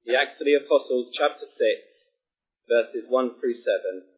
The Acts of the Apostles, chapter 6, verses 1 through 7.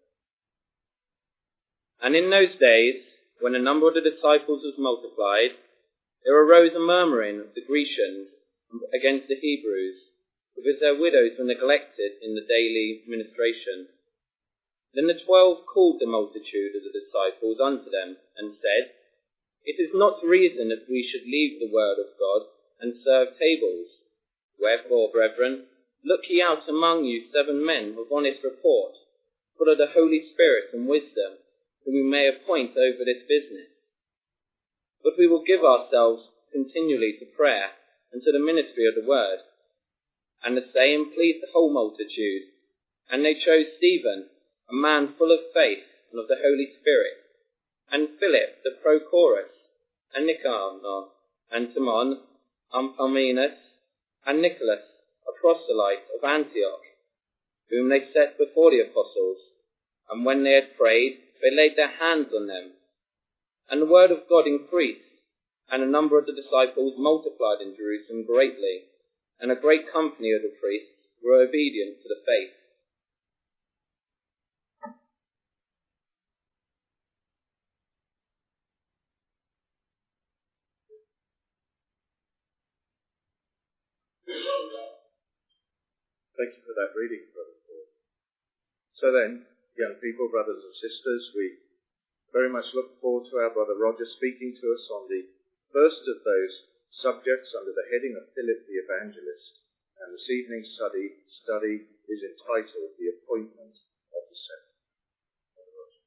And in those days, when a number of the disciples was multiplied, there arose a murmuring of the Grecians against the Hebrews, because their widows were neglected in the daily ministration. Then the 12 called the multitude of the disciples unto them, and said, It is not reason that we should leave the word of God, and serve tables. Wherefore, brethren, look ye out among you 7 men of honest report, full of the Holy Spirit and wisdom, whom we may appoint over this business. But we will give ourselves continually to prayer, and to the ministry of the word. And the saying pleased the whole multitude. And they chose Stephen, a man full of faith and of the Holy Spirit, and Philip the Prochorus, and Nicanor, and Timon, and Parmenas, and Nicholas, a proselyte of Antioch, whom they set before the apostles. And when they had prayed, they laid their hands on them. And the word of God increased, and a number of the disciples multiplied in Jerusalem greatly, and a great company of the priests were obedient to the faith. Thank you for that reading, Brother Paul. So then, young people, brothers and sisters, we very much look forward to our Brother Roger speaking to us on the first of those subjects under the heading of Philip the Evangelist. And this evening's study is entitled The Appointment of the Seven. Brother Roger.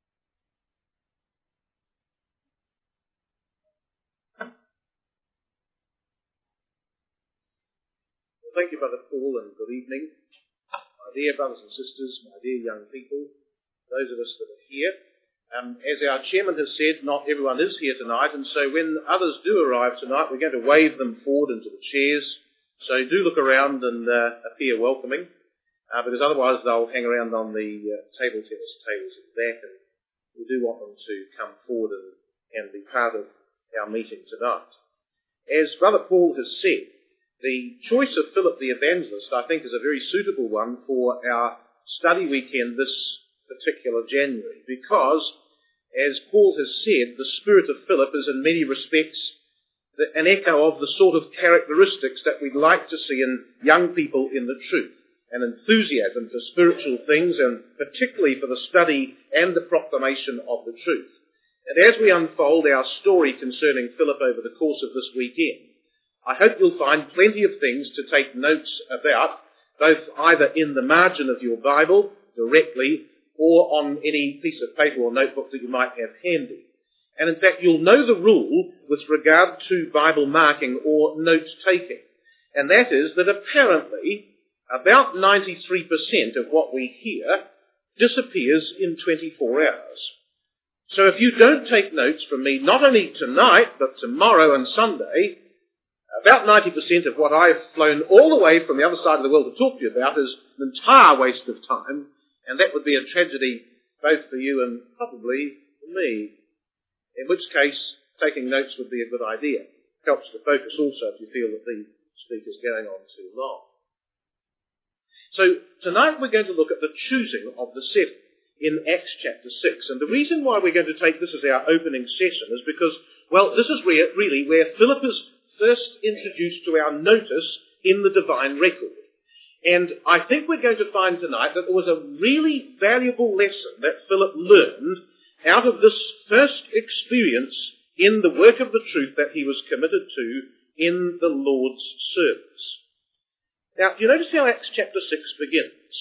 Well, thank you, Brother Paul, and good evening. My dear brothers and sisters, my dear young people, those of us that are here. As our chairman has said, not everyone is here tonight, and so when others do arrive tonight, we're going to wave them forward into the chairs. So do look around and appear welcoming, because otherwise they'll hang around on the table tennis tables at the back, and we do want them to come forward and be part of our meeting tonight. As Brother Paul has said, the choice of Philip the Evangelist, I think, is a very suitable one for our study weekend this particular January, because, as Paul has said, the spirit of Philip is in many respects an echo of the sort of characteristics that we'd like to see in young people in the truth, an enthusiasm for spiritual things, and particularly for the study and the proclamation of the truth. And as we unfold our story concerning Philip over the course of this weekend, I hope you'll find plenty of things to take notes about, both either in the margin of your Bible directly or on any piece of paper or notebook that you might have handy. And in fact, you'll know the rule with regard to Bible marking or note-taking. And that is that apparently about 93% of what we hear disappears in 24 hours. So if you don't take notes from me, not only tonight, but tomorrow and Sunday, about 90% of what I've flown all the way from the other side of the world to talk to you about is an entire waste of time. And that would be a tragedy both for you and probably for me. In which case, taking notes would be a good idea. Helps to focus also if you feel that the speaker's going on too long. So tonight we're going to look at the choosing of the seven in Acts chapter 6. And the reason why we're going to take this as our opening session is because, well, this is really where Philip is first introduced to our notice in the divine record. And I think we're going to find tonight that there was a really valuable lesson that Philip learned out of this first experience in the work of the truth that he was committed to in the Lord's service. Now, you notice how Acts chapter 6 begins.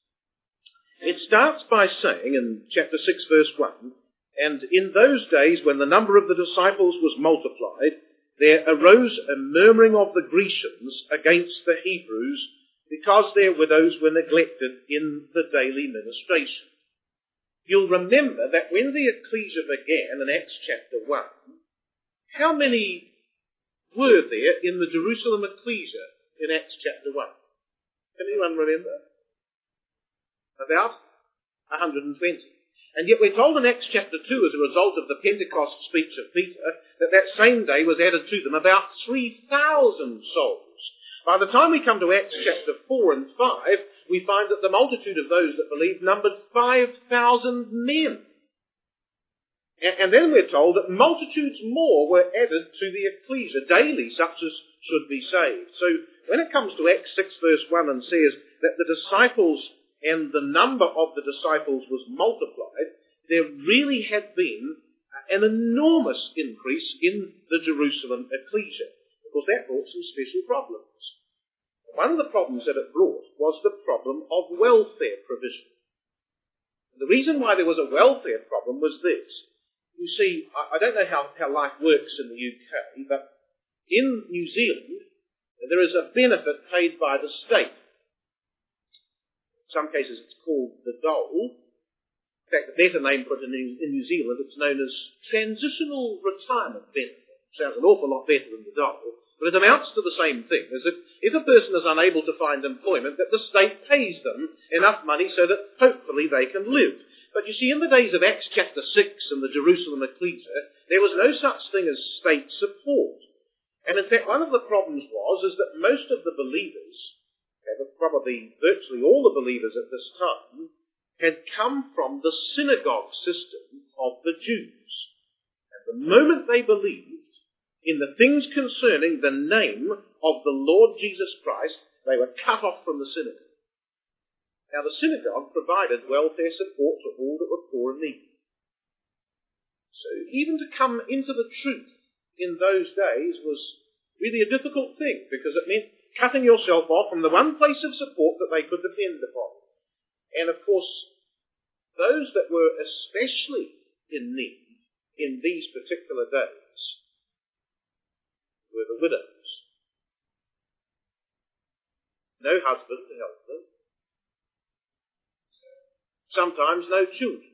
It starts by saying in chapter 6 verse 1, And in those days when the number of the disciples was multiplied, there arose a murmuring of the Grecians against the Hebrews, because their widows were neglected in the daily ministration. You'll remember that when the ecclesia began in Acts chapter 1, how many were there in the Jerusalem ecclesia in Acts chapter 1? Can anyone remember? About 120. And yet we're told in Acts chapter 2, as a result of the Pentecost speech of Peter, that same day was added to them about 3,000 souls. By the time we come to Acts chapter 4 and 5, we find that the multitude of those that believed numbered 5,000 men. And then we're told that multitudes more were added to the ecclesia daily, such as should be saved. So when it comes to Acts 6 verse 1 and says that the disciples and the number of the disciples was multiplied, there really had been an enormous increase in the Jerusalem ecclesia. Of course, that brought some special problems. One of the problems that it brought was the problem of welfare provision. The reason why there was a welfare problem was this. You see, I don't know how life works in the UK, but in New Zealand, there is a benefit paid by the state. In some cases it's called the dole. In fact, the better name for it in New Zealand, it's known as transitional retirement benefit. Sounds an awful lot better than the dole, but it amounts to the same thing, as if a person is unable to find employment, that the state pays them enough money so that hopefully they can live. But you see, in the days of Acts chapter 6 and the Jerusalem ecclesia, there was no such thing as state support. And in fact, one of the problems is that most of the believers, probably virtually all the believers at this time, had come from the synagogue system of the Jews. And the moment they believed in the things concerning the name of the Lord Jesus Christ, they were cut off from the synagogue. Now, the synagogue provided welfare support for all that were poor and needy. So even to come into the truth in those days was really a difficult thing, because it meant cutting yourself off from the one place of support that they could depend upon. And of course, those that were especially in need in these particular days were the widows. No husband to help them. Sometimes no children.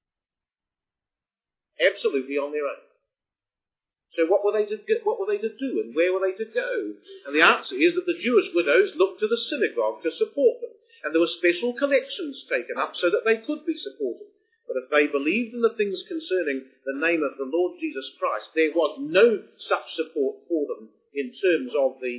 Absolutely on their own. So what were they to do, and where were they to go? And the answer is that the Jewish widows looked to the synagogue to support them. And there were special collections taken up so that they could be supported. But if they believed in the things concerning the name of the Lord Jesus Christ, there was no such support for them in terms of the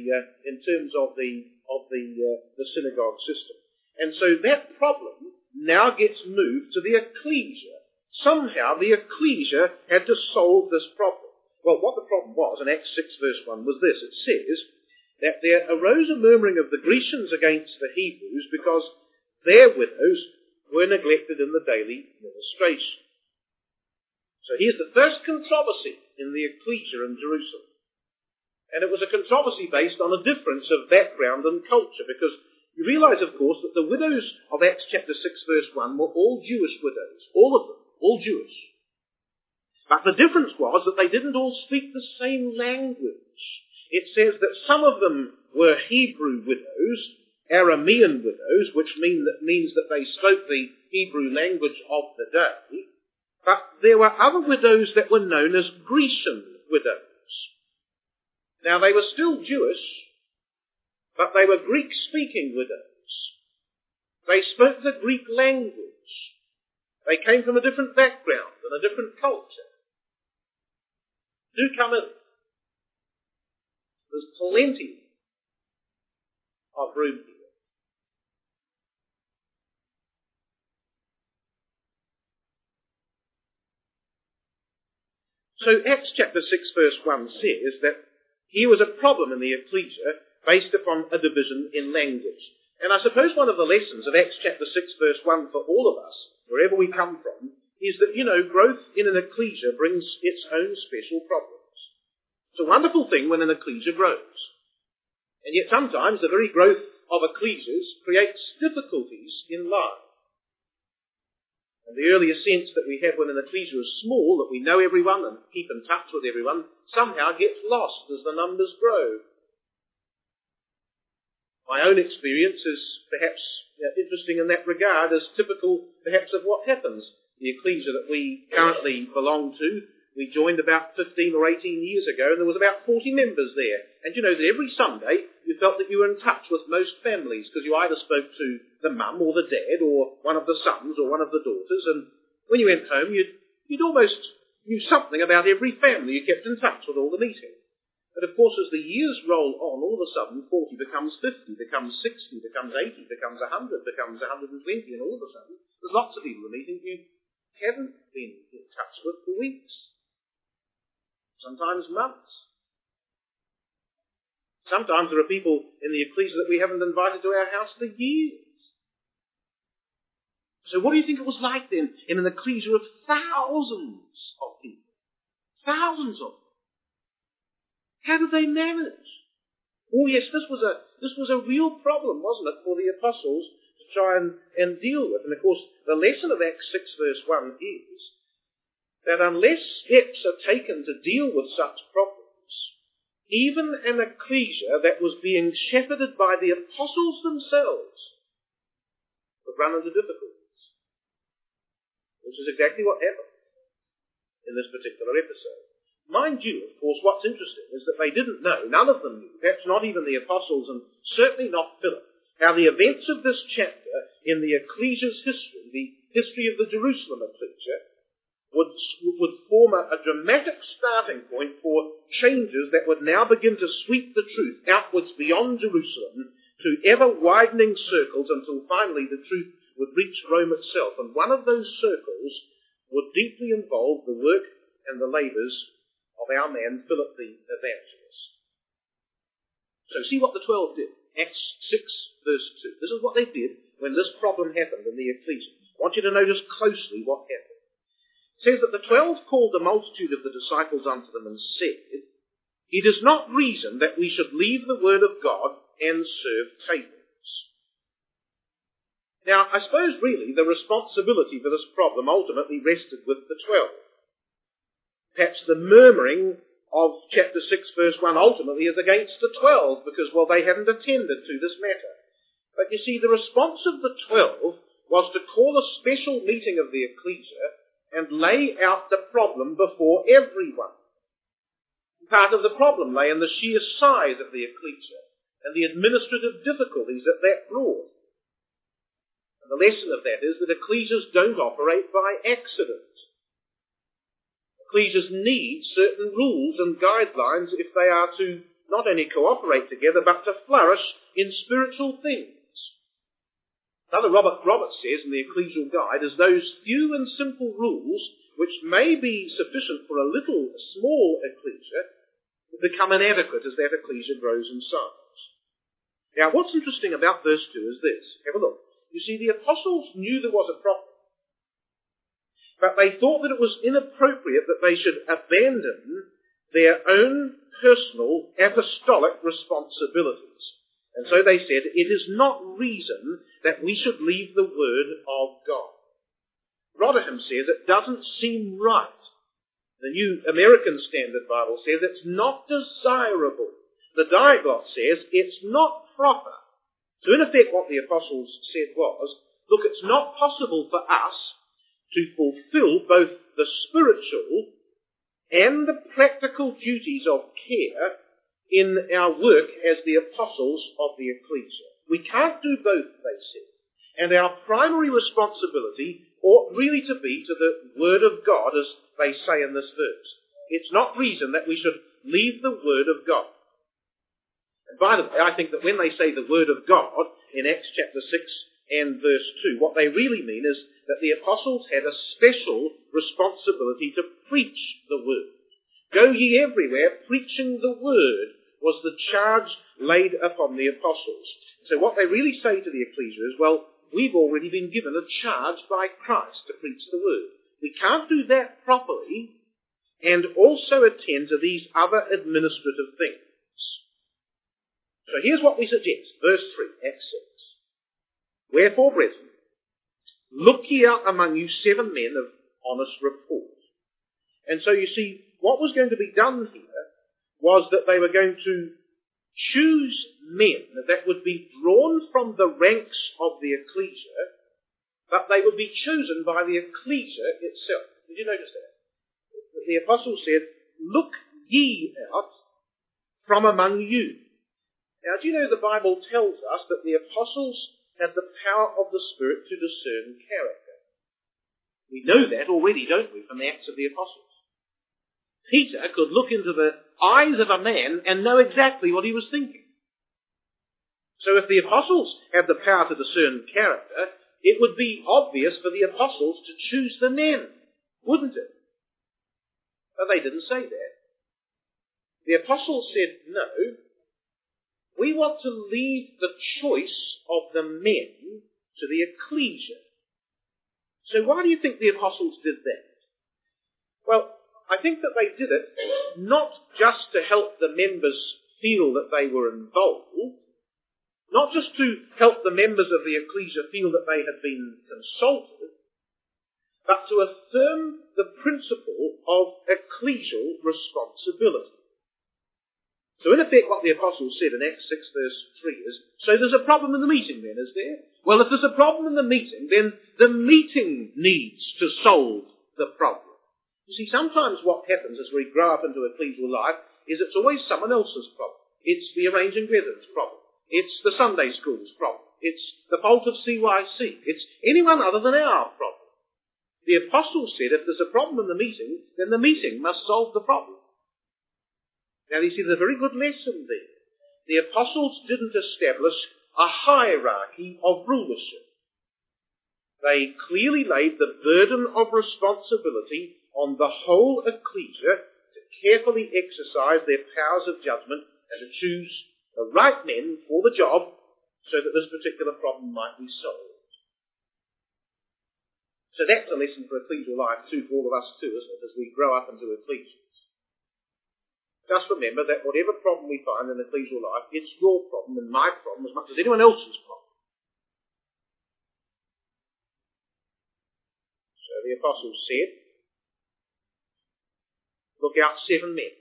synagogue system. And so that problem now gets moved to the ecclesia. Somehow the ecclesia had to solve this problem. Well, what the problem was in Acts 6 verse 1 was this. It says that there arose a murmuring of the Grecians against the Hebrews because their widows were neglected in the daily ministration. So here's the first controversy in the ecclesia in Jerusalem. And it was a controversy based on a difference of background and culture, because you realize, of course, that the widows of Acts chapter 6 verse 1 were all Jewish widows. All of them. All Jewish. But the difference was that they didn't all speak the same language. It says that some of them were Hebrew widows, Aramean widows, which means that they spoke the Hebrew language of the day. But there were other widows that were known as Grecian widows. Now, they were still Jewish, but they were Greek-speaking widows. They spoke the Greek language. They came from a different background and a different culture. Do come in. There's plenty of room here. So Acts chapter 6 verse 1 says that here was a problem in the ecclesia based upon a division in language. And I suppose one of the lessons of Acts chapter 6 verse 1 for all of us, wherever we come from, is that, growth in an ecclesia brings its own special problems. It's a wonderful thing when an ecclesia grows. And yet sometimes the very growth of ecclesias creates difficulties in life. And the earlier sense that we have when an ecclesia is small, that we know everyone and keep in touch with everyone, somehow gets lost as the numbers grow. My own experience is perhaps interesting in that regard, as typical perhaps of what happens. The ecclesia that we currently belong to, we joined about 15 or 18 years ago, and there was about 40 members there. And that every Sunday you felt that you were in touch with most families, because you either spoke to the mum or the dad or one of the sons or one of the daughters, and when you went home you'd almost knew something about every family. You kept in touch with all the meetings. But of course, as the years roll on, all of a sudden 40 becomes 50, becomes 60, becomes 80, becomes 100, becomes 120, and all of a sudden there's lots of people meeting you haven't been in touch with for weeks, sometimes months. Sometimes there are people in the ecclesia that we haven't invited to our house for years. So what do you think it was like then in an ecclesia of thousands of people? Thousands of them. How did they manage? Oh yes, this was a real problem, wasn't it, for the apostles to try and deal with. And of course, the lesson of Acts 6 verse 1 is that unless steps are taken to deal with such problems, even an ecclesia that was being shepherded by the apostles themselves would run into difficulties. Which is exactly what happened in this particular episode. Mind you, of course, what's interesting is that they didn't know, none of them knew, perhaps not even the apostles and certainly not Philip, how the events of this chapter in the ecclesia's history, the history of the Jerusalem ecclesia, would form a dramatic starting point for changes that would now begin to sweep the truth outwards beyond Jerusalem to ever-widening circles until finally the truth would reach Rome itself. And one of those circles would deeply involve the work and the labours of our man Philip the Evangelist. So see what the 12 did. Acts 6 verse 2. This is what they did when this problem happened in the ecclesia. I want you to notice closely what happened. It says that the 12 called the multitude of the disciples unto them and said, It is not reason that we should leave the word of God and serve tables. Now, I suppose really the responsibility for this problem ultimately rested with the 12. Perhaps the murmuring of chapter 6 verse 1 ultimately is against the 12 because, well, they hadn't attended to this matter. But you see, the response of the 12 was to call a special meeting of the ecclesia and lay out the problem before everyone. Part of the problem lay in the sheer size of the ecclesia and the administrative difficulties that brought. And the lesson of that is that ecclesias don't operate by accident. Ecclesias need certain rules and guidelines if they are to not only cooperate together, but to flourish in spiritual things. Another Robert Roberts says in the Ecclesial Guide is those few and simple rules which may be sufficient for a small ecclesia become inadequate as that ecclesia grows in size. Now what's interesting about verse 2 is this. Have a look. You see, the apostles knew there was a problem. But they thought that it was inappropriate that they should abandon their own personal apostolic responsibilities. And so they said, it is not reason that we should leave the word of God. Rotherham says it doesn't seem right. The New American Standard Bible says it's not desirable. The Diaglott says it's not proper. So in effect what the apostles said was, look, it's not possible for us to fulfill both the spiritual and the practical duties of care in our work as the apostles of the ecclesia. We can't do both, they said. And our primary responsibility ought really to be to the Word of God, as they say in this verse. It's not reason that we should leave the Word of God. And by the way, I think that when they say the Word of God in Acts chapter 6 and verse 2, what they really mean is that the apostles had a special responsibility to preach the Word. Go ye everywhere, preaching the Word, was the charge laid upon the apostles. So what they really say to the ecclesia is, well, we've already been given a charge by Christ to preach the Word. We can't do that properly and also attend to these other administrative things. So here's what we suggest. Verse 3, Acts 6. Wherefore, brethren, look ye out among you 7 men of honest report. And so you see, what was going to be done here was that they were going to choose men that would be drawn from the ranks of the ecclesia, but they would be chosen by the ecclesia itself. Did you notice that? The apostle said, look ye out from among you. Now, do you know the Bible tells us that the apostles have the power of the Spirit to discern character? We know that already, don't we, from the Acts of the Apostles. Peter could look into the eyes of a man and know exactly what he was thinking. So if the apostles had the power to discern character, it would be obvious for the apostles to choose the men, wouldn't it? But they didn't say that. The apostles said, no, we want to leave the choice of the men to the ecclesia. So why do you think the apostles did that? Well, I think that they did it not just to help the members feel that they were involved, not just to help the members of the ecclesia feel that they had been consulted, but to affirm the principle of ecclesial responsibility. So in effect what the apostles said in Acts 6 verse 3 is, so there's a problem in the meeting then, is there? Well, if there's a problem in the meeting, then the meeting needs to solve the problem. You see, sometimes what happens as we grow up into ecclesial life is it's always someone else's problem. It's the arranging brethren's problem. It's the Sunday school's problem. It's the fault of CYC. It's anyone other than our problem. The apostles said if there's a problem in the meeting, then the meeting must solve the problem. Now you see, there's a very good lesson there. The apostles didn't establish a hierarchy of rulership. They clearly laid the burden of responsibility on the whole ecclesia to carefully exercise their powers of judgment and to choose the right men for the job so that this particular problem might be solved. So that's a lesson for ecclesial life too, for all of us too, isn't it, as we grow up into ecclesias. Just remember that whatever problem we find in ecclesial life, it's your problem and my problem as much as anyone else's problem. So the apostles said, look out 7 men.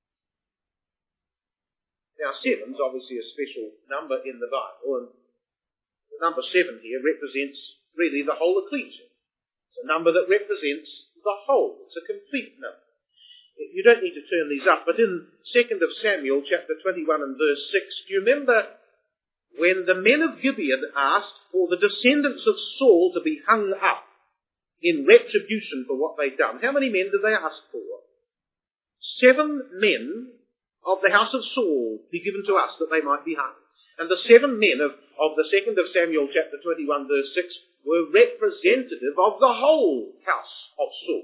Now 7's obviously a special number in the Bible, and the number 7 here represents really the whole ecclesia. It's a number that represents the whole. It's a complete number. You don't need to turn these up, but in 2nd of Samuel, chapter 21 and verse 6, do you remember when the men of Gibeon asked for the descendants of Saul to be hung up in retribution for what they'd done? How many men did they ask for? 7 men of the house of Saul be given to us that they might be hung. And the 7 men of the 2nd of Samuel, chapter 21, verse 6, were representative of the whole house of Saul.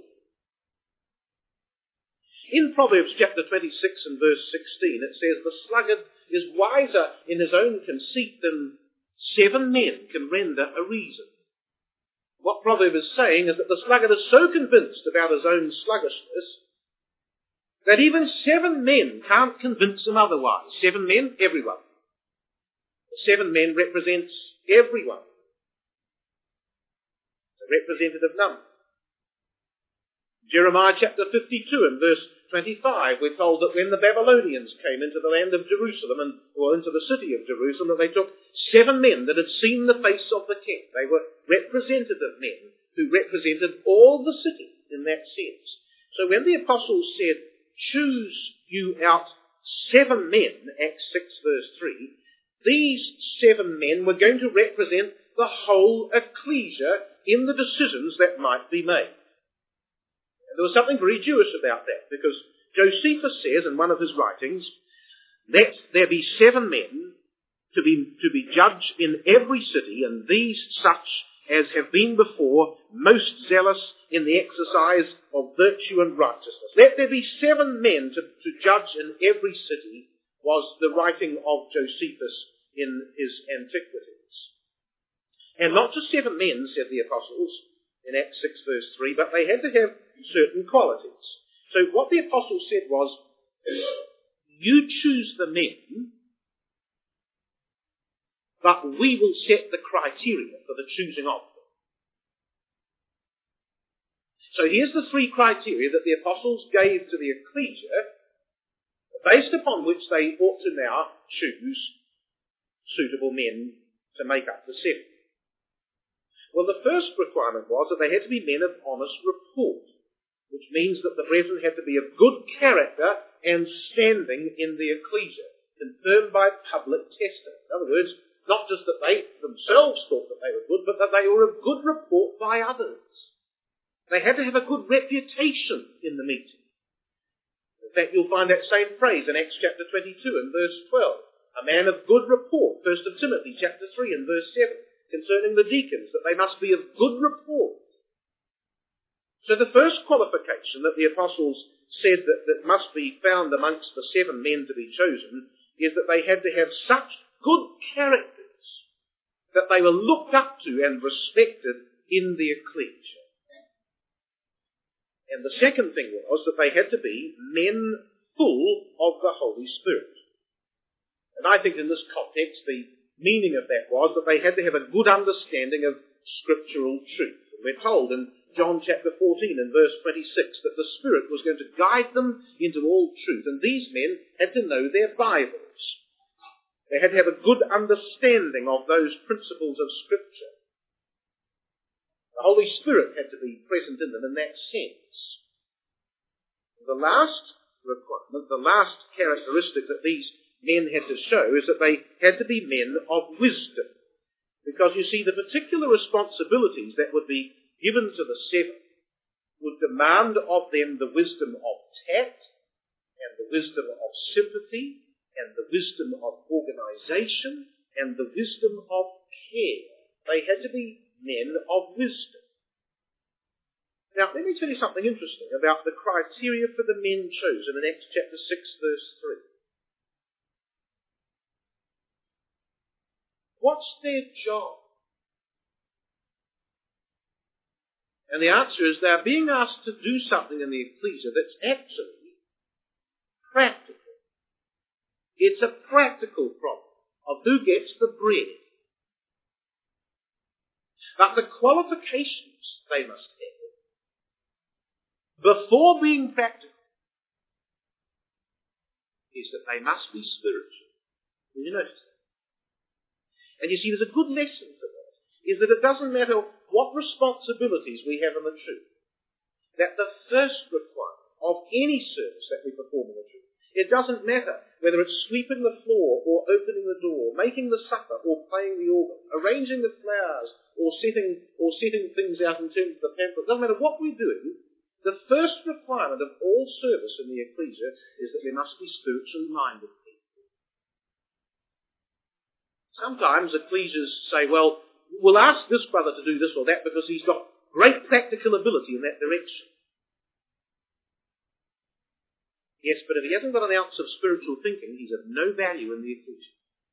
In Proverbs chapter 26 and verse 16, it says, the sluggard is wiser in his own conceit than 7 men can render a reason. What Proverb is saying is that the sluggard is so convinced about his own sluggishness that even 7 men can't convince him otherwise. 7 men, everyone. The 7 men represents everyone. It's a representative number. Jeremiah chapter 52 and verse 25, we're told that when the Babylonians came into the land of Jerusalem, or into the city of Jerusalem, that they took 7 men that had seen the face of the king. They were representative men who represented all the city in that sense. So when the apostles said, choose you out 7 men, Acts 6 verse 3, these 7 men were going to represent the whole ecclesia in the decisions that might be made. There was something very Jewish about that, because Josephus says in one of his writings, let there be 7 men to be judged in every city, and these such as have been before most zealous in the exercise of virtue and righteousness. Let there be 7 men to judge in every city, was the writing of Josephus in his Antiquities. And not just 7 men, said the apostles, in Acts 6 verse 3, but they had to have certain qualities. So what the apostles said was, you choose the men, but we will set the criteria for the choosing of them. So here's the 3 criteria that the apostles gave to the ecclesia, based upon which they ought to now choose suitable men to make up the 7. Well, the first requirement was that they had to be men of honest report, which means that the brethren had to be of good character and standing in the ecclesia, confirmed by public testimony. In other words, not just that they themselves thought that they were good, but that they were of good report by others. They had to have a good reputation in the meeting. In fact, you'll find that same phrase in Acts chapter 22 and verse 12. A man of good report, 1 Timothy chapter 3 and verse 7, concerning the deacons, that they must be of good report. So the first qualification that the apostles said that must be found amongst the 7 men to be chosen is that they had to have such good characters that they were looked up to and respected in the ecclesia. And the second thing was that they had to be men full of the Holy Spirit. And I think in this context the meaning of that was that they had to have a good understanding of scriptural truth. And we're told in John chapter 14 and verse 26 that the Spirit was going to guide them into all truth. And these men had to know their Bibles. They had to have a good understanding of those principles of Scripture. The Holy Spirit had to be present in them in that sense. The last requirement, the last characteristic that these men had to show is that they had to be men of wisdom. Because you see, the particular responsibilities that would be given to the 7 would demand of them the wisdom of tact, and the wisdom of sympathy, and the wisdom of organisation, and the wisdom of care. They had to be men of wisdom. Now, let me tell you something interesting about the criteria for the men chosen in Acts chapter 6, verse 3. What's their job? And the answer is they're being asked to do something in the ecclesia that's actually practical. It's a practical problem of who gets the bread. But the qualifications they must have before being practical is that they must be spiritual. Did you notice that? And you see, there's a good lesson for that, is that it doesn't matter what responsibilities we have in the truth, that the first requirement of any service that we perform in the truth, it doesn't matter whether it's sweeping the floor or opening the door, making the supper or playing the organ, arranging the flowers or setting things out in terms of the pamphlet. It doesn't matter what we're doing. The first requirement of all service in the ecclesia is that there must be spiritually minded people. Sometimes ecclesias say, well, we'll ask this brother to do this or that because he's got great practical ability in that direction. Yes, but if he hasn't got an ounce of spiritual thinking, he's of no value in the ecclesia.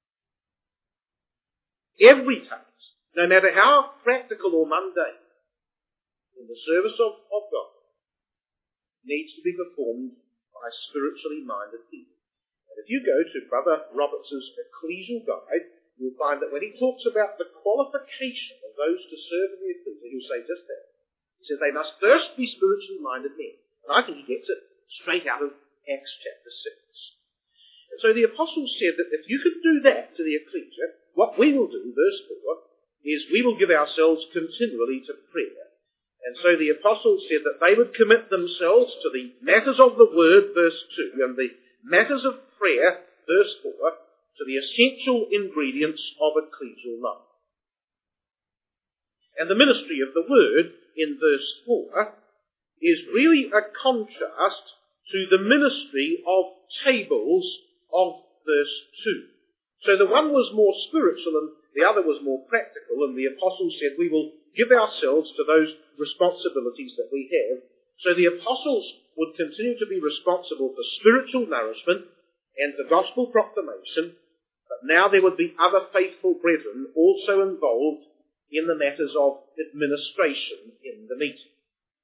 Every task, no matter how practical or mundane, in the service of God, needs to be performed by spiritually minded people. And if you go to Brother Roberts' Ecclesial Guide, you'll find that when he talks about the qualification of those to serve in the ecclesia, he'll say just that. He says they must first be spiritually minded men. And I think he gets it straight out of Acts chapter 6. And so the apostles said that if you could do that to the ecclesia, what we will do, verse 4, is we will give ourselves continually to prayer. And so the apostles said that they would commit themselves to the matters of the word, verse 2, and the matters of prayer, verse 4, to the essential ingredients of ecclesial life. And the ministry of the word, in verse 4, is really a contrast to the ministry of tables of verse 2. So the one was more spiritual and the other was more practical, and the apostles said we will give ourselves to those responsibilities that we have. So the apostles would continue to be responsible for spiritual nourishment and for gospel proclamation, but now there would be other faithful brethren also involved in the matters of administration in the meeting.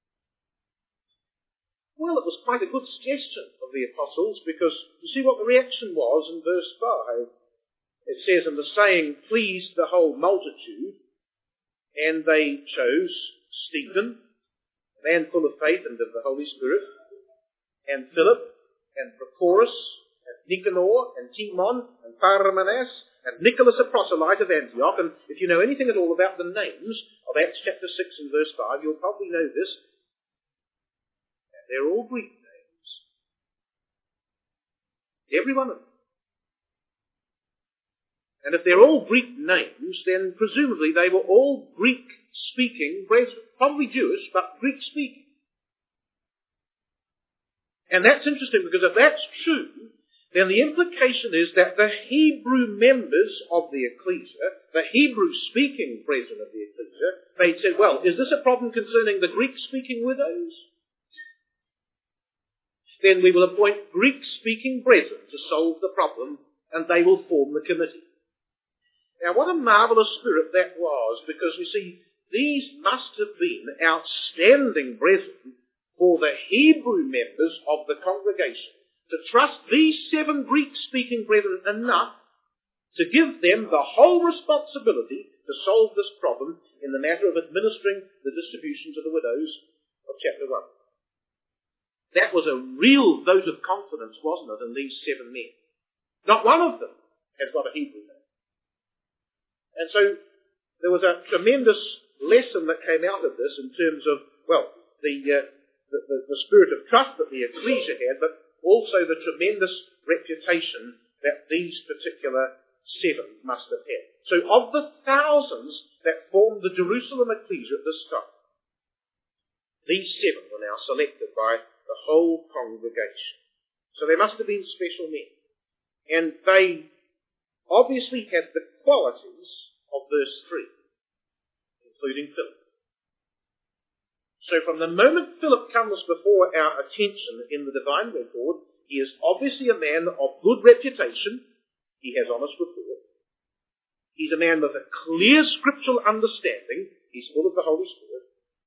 Well, it was quite a good suggestion of the apostles, because you see what the reaction was in verse 5. It says, and the saying pleased the whole multitude, and they chose Stephen, a man full of faith and of the Holy Spirit, and Philip, and Prochorus, and Nicanor, and Timon, and Parmenas, and Nicholas a proselyte of Antioch. And if you know anything at all about the names of Acts chapter 6 and verse 5, you'll probably know this. They're all Greek names. Every one of them. And if they're all Greek names, then presumably they were all Greek-speaking, probably Jewish, but Greek-speaking. And that's interesting because if that's true, then the implication is that the Hebrew members of the ecclesia, the Hebrew-speaking brethren of the ecclesia, they said, well, is this a problem concerning the Greek-speaking widows? Then we will appoint Greek-speaking brethren to solve the problem, and they will form the committee. Now, what a marvellous spirit that was, because you see, these must have been outstanding brethren for the Hebrew members of the congregation to trust these 7 Greek-speaking brethren enough to give them the whole responsibility to solve this problem in the matter of administering the distribution to the widows of chapter 1. That was a real vote of confidence, wasn't it, in these 7 men? Not one of them has got a Hebrew name. And so there was a tremendous lesson that came out of this in terms of, well, the spirit of trust that the ecclesia had, but also the tremendous reputation that these particular 7 must have had. So of the thousands that formed the Jerusalem ecclesia at this time, these 7 were now selected by the whole congregation. So they must have been special men. And they obviously had the qualities of verse 3, including Philip. So from the moment Philip comes before our attention in the divine record, he is obviously a man of good reputation. He has honest report. He's a man with a clear scriptural understanding. He's full of the Holy Spirit.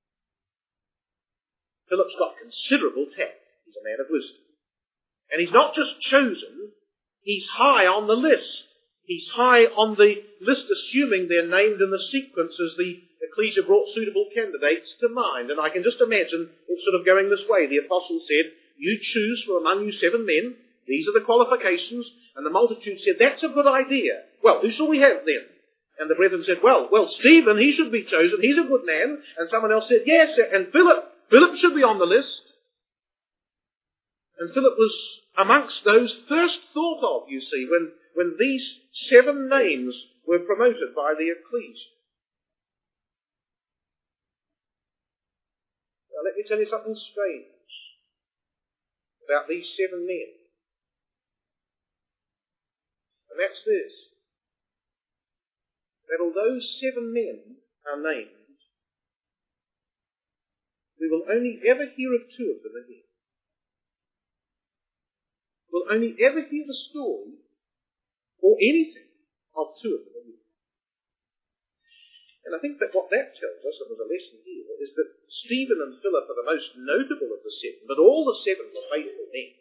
Philip's got considerable tact. He's a man of wisdom. And he's not just chosen, he's high on the list. He's high on the list, assuming they're named in the sequence as the ecclesia brought suitable candidates to mind. And I can just imagine it's sort of going this way. The apostle said, you choose from among you 7 men. These are the qualifications. And the multitude said, that's a good idea. Well, who shall we have then? And the brethren said, well, Stephen, he should be chosen. He's a good man. And someone else said, yes, and Philip should be on the list. And Philip was amongst those first thought of, you see, when these 7 names were promoted by the ecclesia. Now let me tell you something strange about these 7 men. And that's this. That although 7 men are named, we will only ever hear of 2 of them again. We'll only ever hear the story or anything of 2 of them again. And I think that what that tells us, and there's a lesson here, is that Stephen and Philip are the most notable of the 7, but all the 7 were faithful men.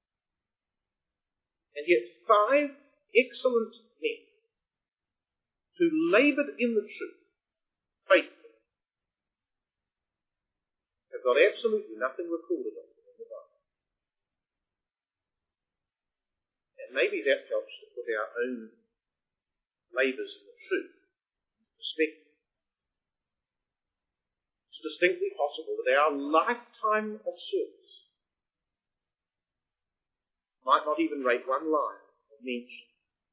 And yet 5 excellent men who laboured in the truth, faithfully, have got absolutely nothing recorded of them in the Bible. And maybe that helps to put our own labours in the truth in perspective. It's distinctly possible that our lifetime of service might not even rate 1 line of mention.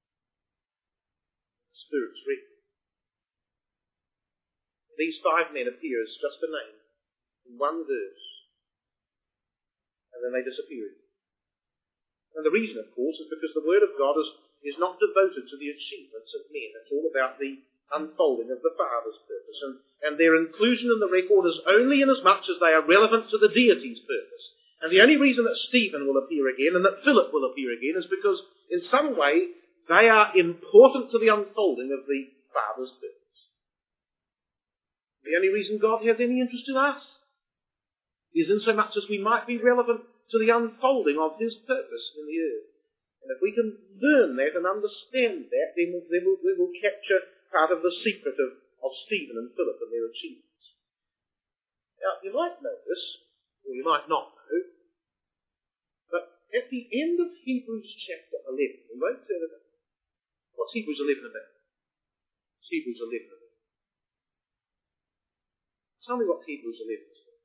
The Spirit's record. These 5 men appear as just a name in 1 verse, and then they disappear. And the reason, of course, is because the Word of God is not devoted to the achievements of men. It's all about the unfolding of the Father's purpose. And their inclusion in the record is only in as much as they are relevant to the deity's purpose. And the only reason that Stephen will appear again and that Philip will appear again is because, in some way, they are important to the unfolding of the Father's purpose. The only reason God has any interest in us is in so much as we might be relevant to the unfolding of His purpose in the earth. And if we can learn that and understand that, then we will capture part of the secret of Stephen and Philip and their achievements. Now, you might know this, or you might not know, but at the end of Hebrews chapter 11, we won't turn it up. What's Hebrews 11 about? What's Hebrews 11 about? Tell me what Hebrews 11 is about.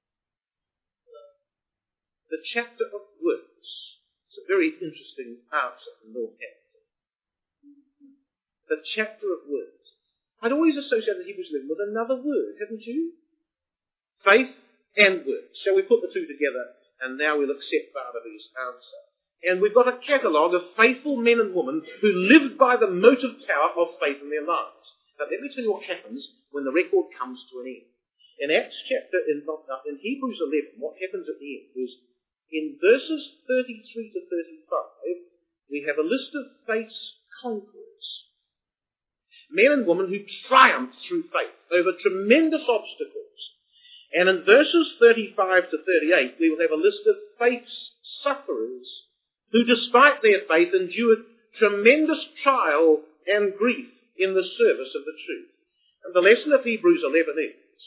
The chapter of works. It's a very interesting answer from Northampton. The chapter of works. I'd always associated Hebrews 11 with another word, haven't you? Faith and works. Shall we put the 2 together? And now we'll accept Barnaby's answer. And we've got a catalogue of faithful men and women who lived by the motive power of faith in their lives. But let me tell you what happens when the record comes to an end. In in Hebrews 11, what happens at the end is, in verses 33 to 35, we have a list of faith's conquerors. Men and women who triumphed through faith over tremendous obstacles. And in verses 35 to 38, we will have a list of faith's sufferers who, despite their faith, endured tremendous trial and grief in the service of the truth. And the lesson of Hebrews 11 is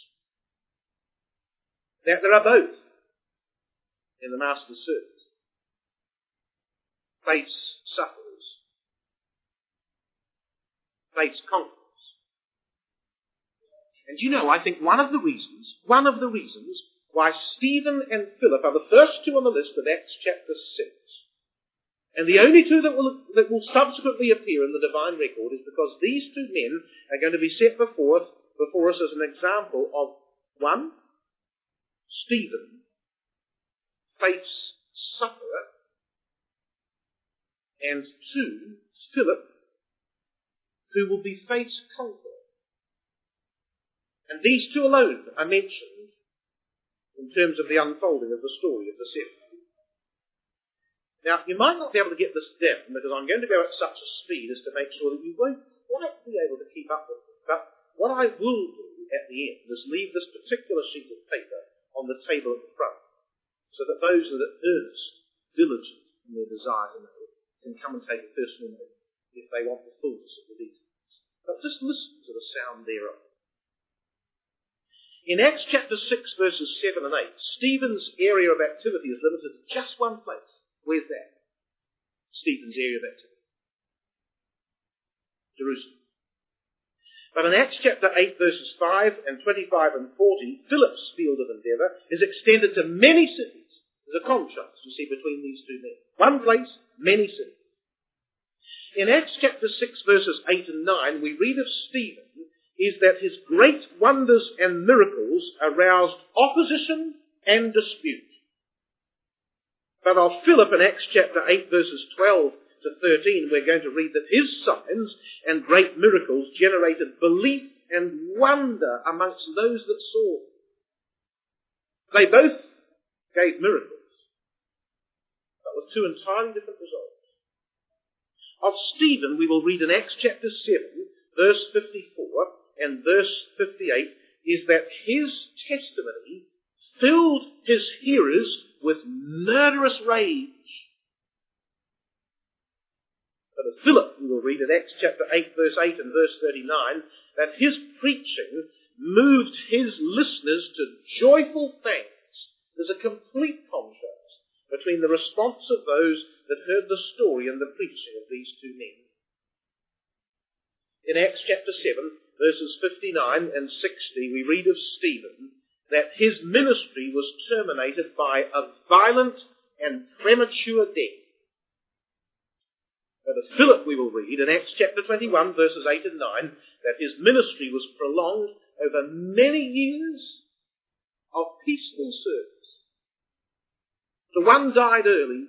that there are both in the Master's service. Faith's sufferers, faith's conquerors. And you know, I think one of the reasons why Stephen and Philip are the first two on the list of Acts chapter 6, and the only two that will subsequently appear in the divine record, is because these two men are going to be set before us as an example of, one, Stephen, faith's sufferer, and two, Philip, who will be faith's conqueror. And these two alone are mentioned in terms of the unfolding of the story of the seven. Now, you might not be able to get this down, because I'm going to go at such a speed as to make sure that you won't quite be able to keep up with it. But what I will do at the end is leave this particular sheet of paper on the table at the front, so that those that are earnest, diligent in their desire to know, can come and take a personal note if they want the fullness of the details. But just listen to the sound thereof. In Acts chapter 6, verses 7 and 8, Stephen's area of activity is limited to just one place. Where's that? Stephen's area of activity. Jerusalem. But in Acts chapter 8, verses 5 and 25 and 40, Philip's field of endeavour is extended to many cities. There's a contrast, you see, between these two men. One place, many cities. In Acts chapter 6, verses 8 and 9, we read of Stephen is that his great wonders and miracles aroused opposition and dispute. But of Philip in Acts chapter 8, verses 12 to 13, we're going to read that his signs and great miracles generated belief and wonder amongst those that saw. They both gave miracles, but with two entirely different results. Of Stephen, we will read in Acts chapter 7, verse 54 and verse 58, is that his testimony filled his hearers with murderous rage. But of Philip, we will read in Acts chapter 8, verse 8 and verse 39, that his preaching moved his listeners to joyful thanks. There's a complete contrast between the response of those that heard the story and the preaching of these two men. In Acts chapter 7, verses 59 and 60, we read of Stephen that his ministry was terminated by a violent and premature death. But of Philip, we will read in Acts chapter 21, verses 8 and 9, that his ministry was prolonged over many years of peaceful service. The one died early.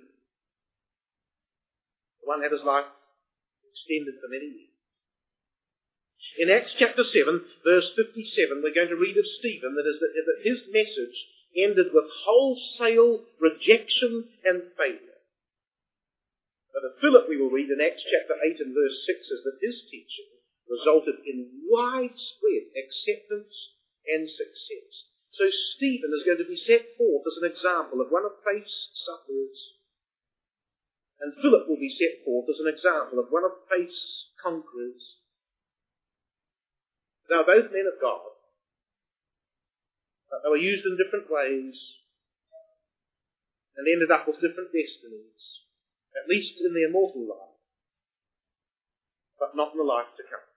The one had his life extended for many years. In Acts chapter 7, verse 57, we're going to read of Stephen that his message ended with wholesale rejection and failure. But of Philip, we will read in Acts chapter 8 and verse 6, is that his teaching resulted in widespread acceptance and success. So Stephen is going to be set forth as an example of one of faith's sufferers. And Philip will be set forth as an example of one of faith's conquerors. They were both men of God, but they were used in different ways and ended up with different destinies, at least in the immortal life, but not in the life to come.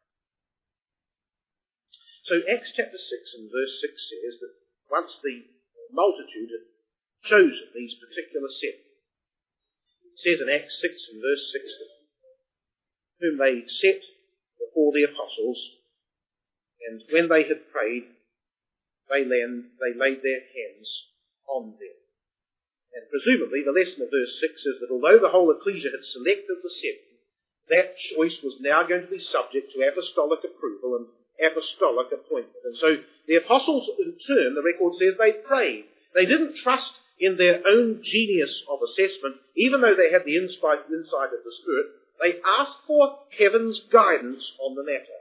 So Acts chapter 6 and verse 6 says that once the multitude had chosen these particular set, it says in Acts 6 and verse 6, whom they set before the apostles, and when they had prayed, they laid their hands on them. And presumably the lesson of verse 6 is that although the whole ecclesia had selected the 7, that choice was now going to be subject to apostolic approval and apostolic appointment. And so the apostles, in turn, the record says, they prayed. They didn't trust in their own genius of assessment, even though they had the insight of the Spirit. They asked for heaven's guidance on the matter.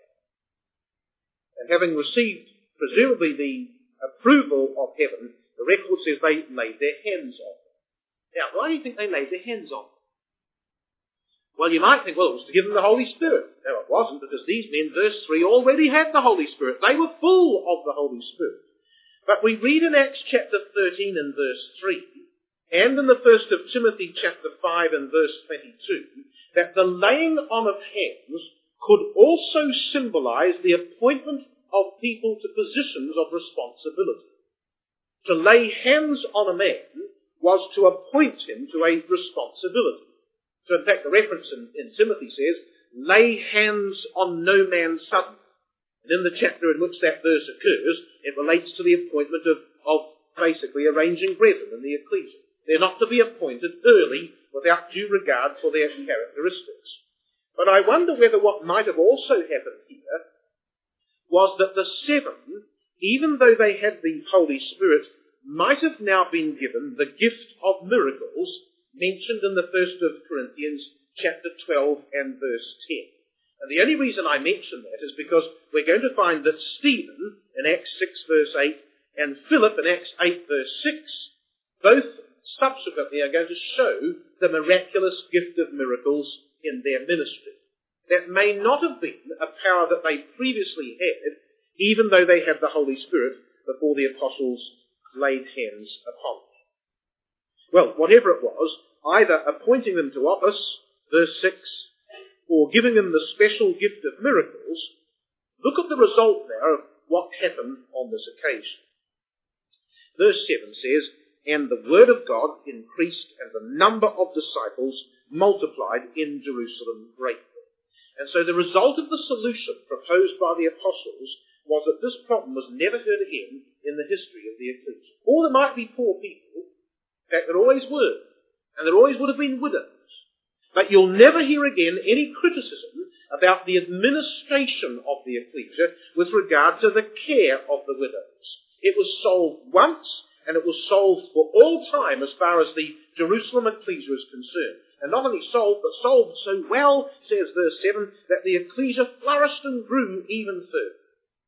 And having received, presumably, the approval of heaven, the record says they laid their hands on them. Now, why do you think they laid their hands on them? Well, you might think, well, it was to give them the Holy Spirit. No, it wasn't, because these men, verse 3, already had the Holy Spirit. They were full of the Holy Spirit. But we read in Acts chapter 13 and verse 3, and in the 1st of Timothy chapter 5 and verse 22, that the laying on of hands could also symbolize the appointment of people to positions of responsibility. To lay hands on a man was to appoint him to a responsibility. So in fact the reference in Timothy says, lay hands on no man suddenly. And in the chapter in which that verse occurs, it relates to the appointment of basically arranging brethren in the ecclesia. They're not to be appointed early without due regard for their characteristics. But I wonder whether what might have also happened here was that the 7, even though they had the Holy Spirit, might have now been given the gift of miracles mentioned in the 1st of Corinthians chapter 12 and verse 10. And the only reason I mention that is because we're going to find that Stephen in Acts 6 verse 8 and Philip in Acts 8 verse 6 both subsequently are going to show the miraculous gift of miracles in their ministry. That may not have been a power that they previously had, even though they had the Holy Spirit before the apostles laid hands upon them. Well, whatever it was, either appointing them to office, verse 6, or giving them the special gift of miracles, look at the result there of what happened on this occasion. Verse 7 says, and the word of God increased and the number of disciples multiplied in Jerusalem greatly. And so the result of the solution proposed by the apostles was that this problem was never heard again in the history of the ecclesia. Or there might be poor people. In fact, there always were. And there always would have been widows. But you'll never hear again any criticism about the administration of the ecclesia with regard to the care of the widows. It was solved once, and it was solved for all time as far as the Jerusalem ecclesia is concerned. And not only solved, but solved so well, says verse 7, that the ecclesia flourished and grew even further.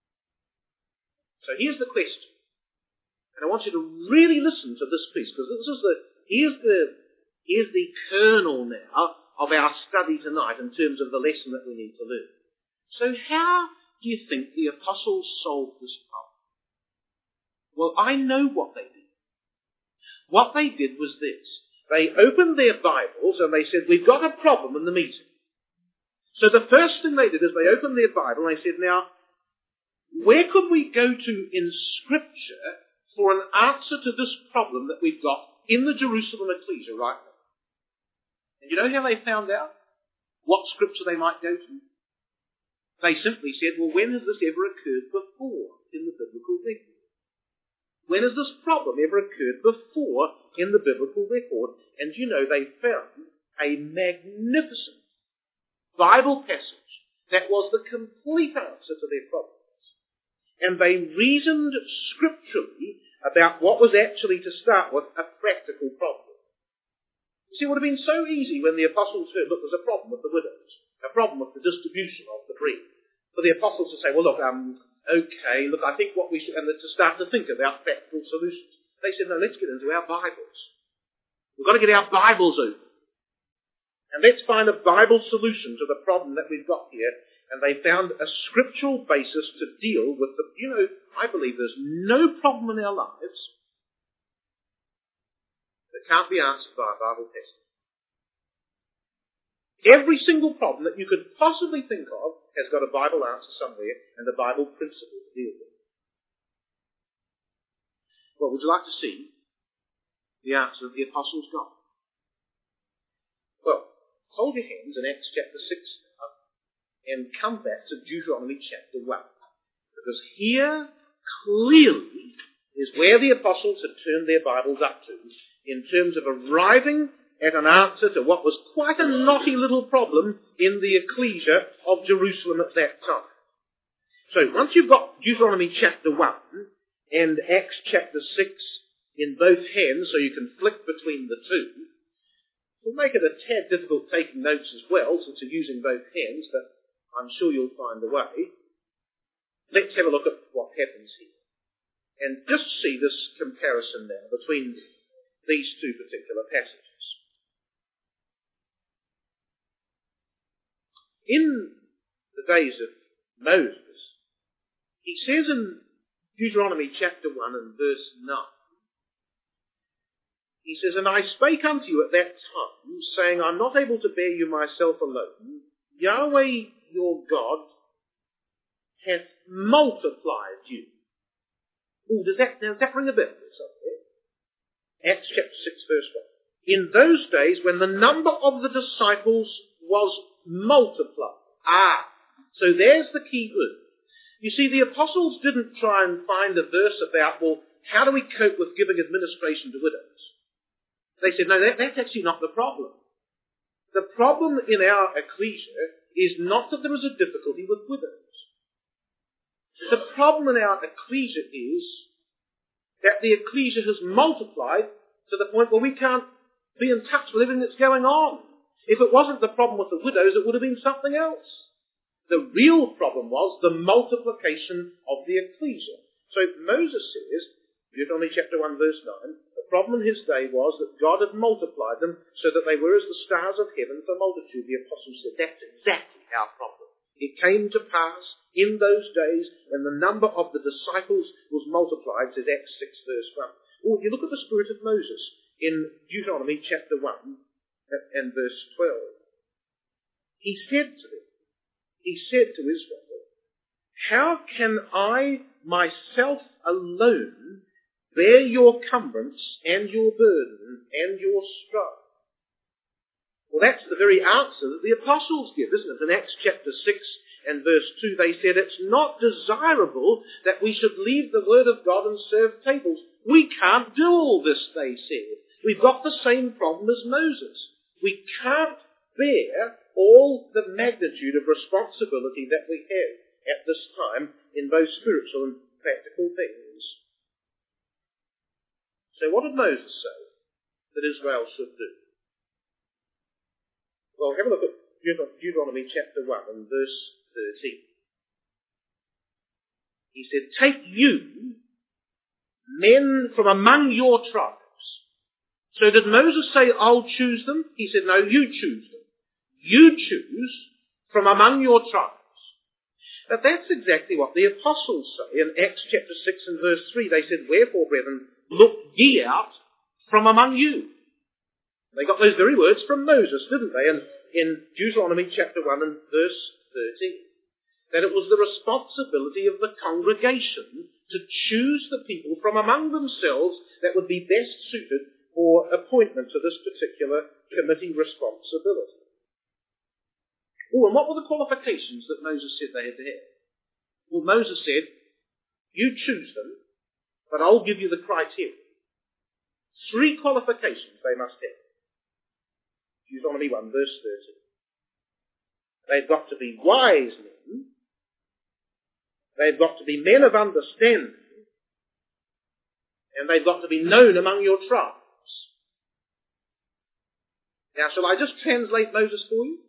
So here's the question. And I want you to really listen to this piece, because here's the kernel now of our study tonight in terms of the lesson that we need to learn. So how do you think the apostles solved this problem? Well, I know what they did. What they did was this. They opened their Bibles and they said, we've got a problem in the meeting. So the first thing they did is they opened their Bible and they said, now, where could we go to in Scripture for an answer to this problem that we've got in the Jerusalem ecclesia right now? And you know how they found out what Scripture they might go to? They simply said, well, when has this ever occurred before in the biblical record? When has this problem ever occurred before in the biblical record? And you know, they found a magnificent Bible passage that was the complete answer to their problems. And they reasoned scripturally about what was actually, to start with, a practical problem. You see, it would have been so easy when the apostles heard, look, there's a problem with the widows, a problem with the distribution of the bread, for the apostles to say, well, look, okay, look, I think what we should, and to start to think about practical solutions. They said, no, let's get into our Bibles. We've got to get our Bibles open. And let's find a Bible solution to the problem that we've got here. And they found a scriptural basis to deal with the, I believe there's no problem in our lives that can't be answered by a Bible passage. Every single problem that you could possibly think of has got a Bible answer somewhere and a Bible principle to deal with. Well, would you like to see the answer that the apostles got? Well, hold your hands in Acts chapter 6 and come back to Deuteronomy chapter 1. Because here, clearly, is where the apostles had turned their Bibles up to in terms of arriving at an answer to what was quite a knotty little problem in the ecclesia of Jerusalem at that time. So once you've got Deuteronomy chapter 1 and Acts chapter 6 in both hands, so you can flick between the two, it'll make it a tad difficult taking notes as well, since you're using both hands, but I'm sure you'll find a way. Let's have a look at what happens here. And just see this comparison now between these two particular passages. In the days of Moses, he says in Deuteronomy chapter 1 and verse 9, he says, "And I spake unto you at that time, saying, I'm not able to bear you myself alone. Yahweh your God hath multiplied you." Oh, does that ring a bell? Acts chapter 6 verse 1. "In those days when the number of the disciples was multiplied." So there's the key word. You see, the apostles didn't try and find a verse about, well, how do we cope with giving administration to widows? They said, no, that's actually not the problem. The problem in our ecclesia is not that there is a difficulty with widows. The problem in our ecclesia is that the ecclesia has multiplied to the point where we can't be in touch with everything that's going on. If it wasn't the problem with the widows, it would have been something else. The real problem was the multiplication of the ecclesia. So Moses says, Deuteronomy chapter 1 verse 9, the problem in his day was that God had multiplied them so that they were as the stars of heaven for multitude. The apostles said, that's exactly our problem. It came to pass in those days when the number of the disciples was multiplied, says Acts 6 verse 1. Or you look at the spirit of Moses in Deuteronomy chapter 1 and verse 12. He said to Israel, how can I myself alone bear your cumbrance and your burden and your strife? Well, that's the very answer that the apostles give, isn't it? In Acts chapter 6 and verse 2, they said, it's not desirable that we should leave the word of God and serve tables. We can't do all this, they said. We've got the same problem as Moses. We can't bear all the magnitude of responsibility that we have at this time in both spiritual and practical things. So what did Moses say that Israel should do? Well, have a look at Deuteronomy chapter 1 and verse 13. He said, take you men from among your tribes. So did Moses say, I'll choose them? He said, no, you choose them. You choose from among your tribes. But that's exactly what the apostles say in Acts chapter 6 and verse 3. They said, wherefore, brethren, look ye out from among you. They got those very words from Moses, didn't they? In Deuteronomy chapter 1 and verse 13. That it was the responsibility of the congregation to choose the people from among themselves that would be best suited for appointment to this particular committee responsibility. Oh, and what were the qualifications that Moses said they had to have? Well, Moses said, you choose them, but I'll give you the criteria. 3 qualifications they must have. Deuteronomy 1 verse 13. They've got to be wise men. They've got to be men of understanding. And they've got to be known among your tribes. Now, shall I just translate Moses for you?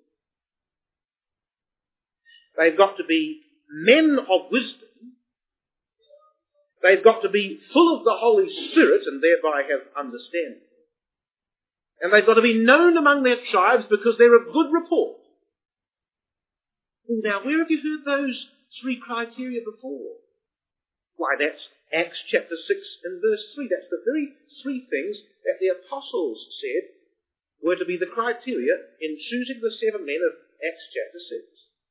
They've got to be men of wisdom. They've got to be full of the Holy Spirit and thereby have understanding. And they've got to be known among their tribes because they're of good report. Now, where have you heard those 3 criteria before? Why, that's Acts chapter 6 and verse 3. That's the very 3 things that the apostles said were to be the criteria in choosing the 7 men of Acts chapter 6.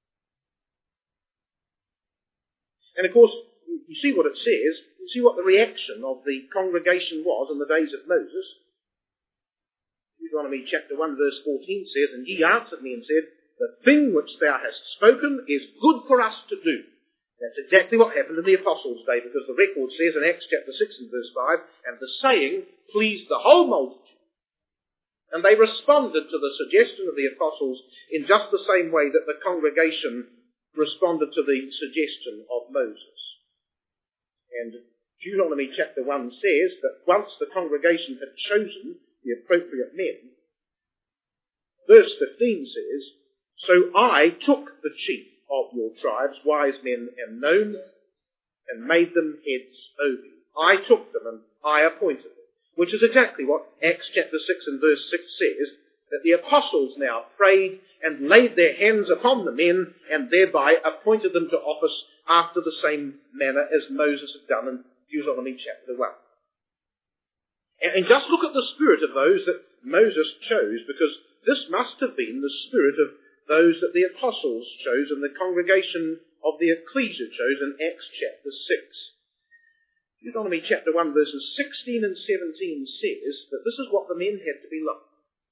And of course, you see what it says. You see what the reaction of the congregation was in the days of Moses. Deuteronomy chapter 1 verse 14 says, and he answered me and said, the thing which thou hast spoken is good for us to do. That's exactly what happened in the Apostles' day, because the record says in Acts chapter 6 and verse 5, and the saying pleased the whole multitude. And they responded to the suggestion of the apostles in just the same way that the congregation responded to the suggestion of Moses. And Deuteronomy chapter 1 says that once the congregation had chosen the appropriate men, verse 15 says, so I took the chief of your tribes, wise men and known, and made them heads over you. I took them and I appointed them. Which is exactly what Acts chapter 6 and verse 6 says, that the apostles now prayed and laid their hands upon the men and thereby appointed them to office after the same manner as Moses had done in Deuteronomy chapter 1. And just look at the spirit of those that Moses chose, because this must have been the spirit of those that the apostles chose and the congregation of the ecclesia chose in Acts chapter 6. Deuteronomy chapter 1 verses 16 and 17 says that this is what the men had to be like.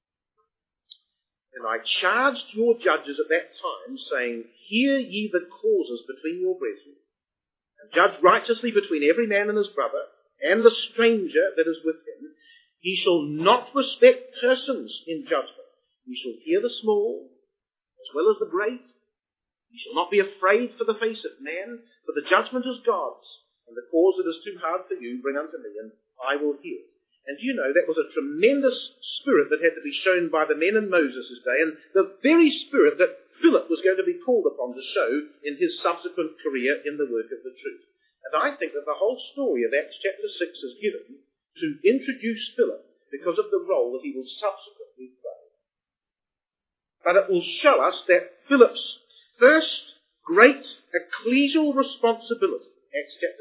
And I charged your judges at that time, saying, hear ye the causes between your brethren, and judge righteously between every man and his brother, and the stranger that is with him. Ye shall not respect persons in judgment. Ye shall hear the small, as well as the great. Ye shall not be afraid for the face of man, for the judgment is God's. And the cause that is too hard for you, bring unto me, and I will heal. And you know, that was a tremendous spirit that had to be shown by the men in Moses' day, and the very spirit that Philip was going to be called upon to show in his subsequent career in the work of the truth. And I think that the whole story of Acts chapter 6 is given to introduce Philip because of the role that he will subsequently play. But it will show us that Philip's first great ecclesial responsibility, Acts chapter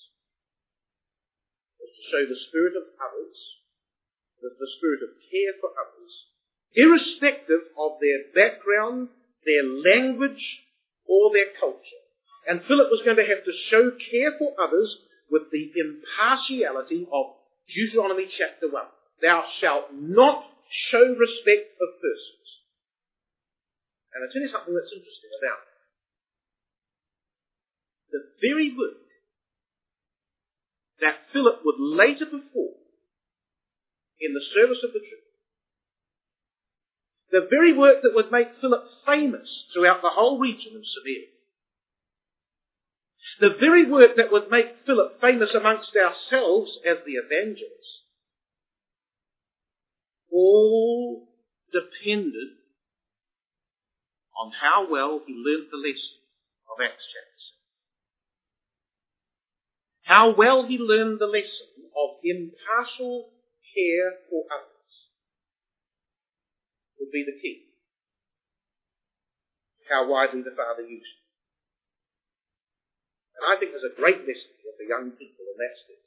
6, was to show the spirit of others, the spirit of care for others, irrespective of their background, their language, or their culture. And Philip was going to have to show care for others with the impartiality of Deuteronomy chapter 1. Thou shalt not show respect for persons. And I'll tell you something that's interesting about that. The very work that Philip would later perform in the service of the truth, the very work that would make Philip famous throughout the whole region of Samaria, the very work that would make Philip famous amongst ourselves as the evangelists, all depended on how well he learned the lesson of Acts chapter 6. How well he learned the lesson of impartial care for others would be the key. How widely the Father used it. And I think there's a great lesson here for young people in that sense.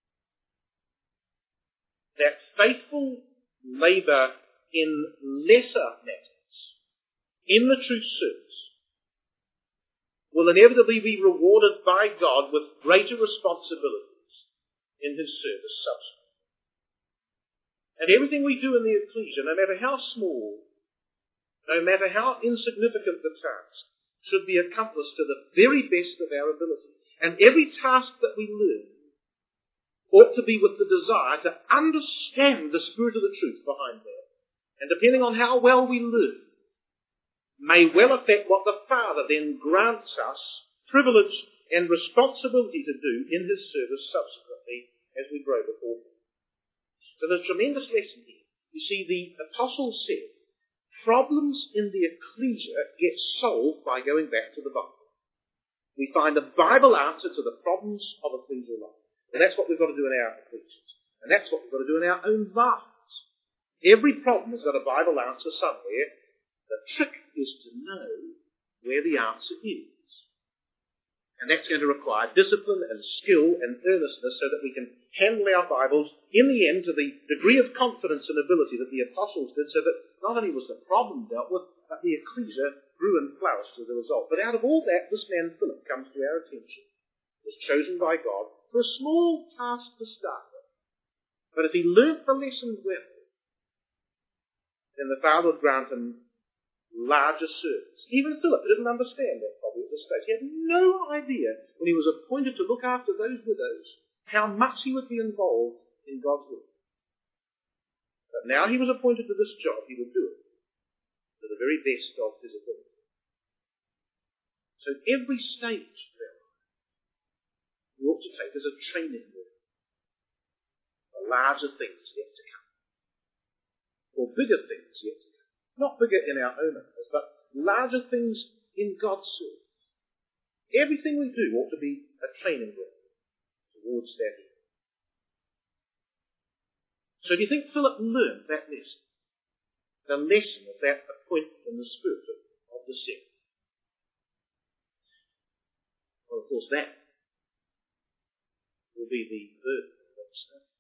That faithful labour in lesser matters, in the truth service, will inevitably be rewarded by God with greater responsibilities in his service subsequently. And everything we do in the ecclesia, no matter how small, no matter how insignificant the task, should be accomplished to the very best of our ability. And every task that we learn ought to be with the desire to understand the spirit of the truth behind that. And depending on how well we learn, may well affect what the Father then grants us privilege and responsibility to do in his service subsequently as we grow before him. So there's a tremendous lesson here. You see, the apostle said, problems in the ecclesia get solved by going back to the Bible. We find a Bible answer to the problems of ecclesial life. And that's what we've got to do in our ecclesias. And that's what we've got to do in our own lives. Every problem has got a Bible answer somewhere. The trick is to know where the answer is. And that's going to require discipline and skill and earnestness so that we can handle our Bibles in the end to the degree of confidence and ability that the apostles did, so that not only was the problem dealt with, but the ecclesia grew and flourished as a result. But out of all that, this man Philip comes to our attention. He was chosen by God for a small task to start with. But if he learnt the lesson well, then the Father would grant him larger service. Even Philip didn't understand that probably at this stage. He had no idea when he was appointed to look after those widows how much he would be involved in God's work. But now he was appointed to this job, he would do it to the very best of his ability. So every stage of our life we ought to take as a training ground for larger things yet to come, or bigger things yet to come. Not bigger in our own eyes, but larger things in God's service. Everything we do ought to be a training ground towards that end. So do you think Philip learned that lesson? The lesson of that appointment in the spirit of the sect? Well, of course, that will be the burden that's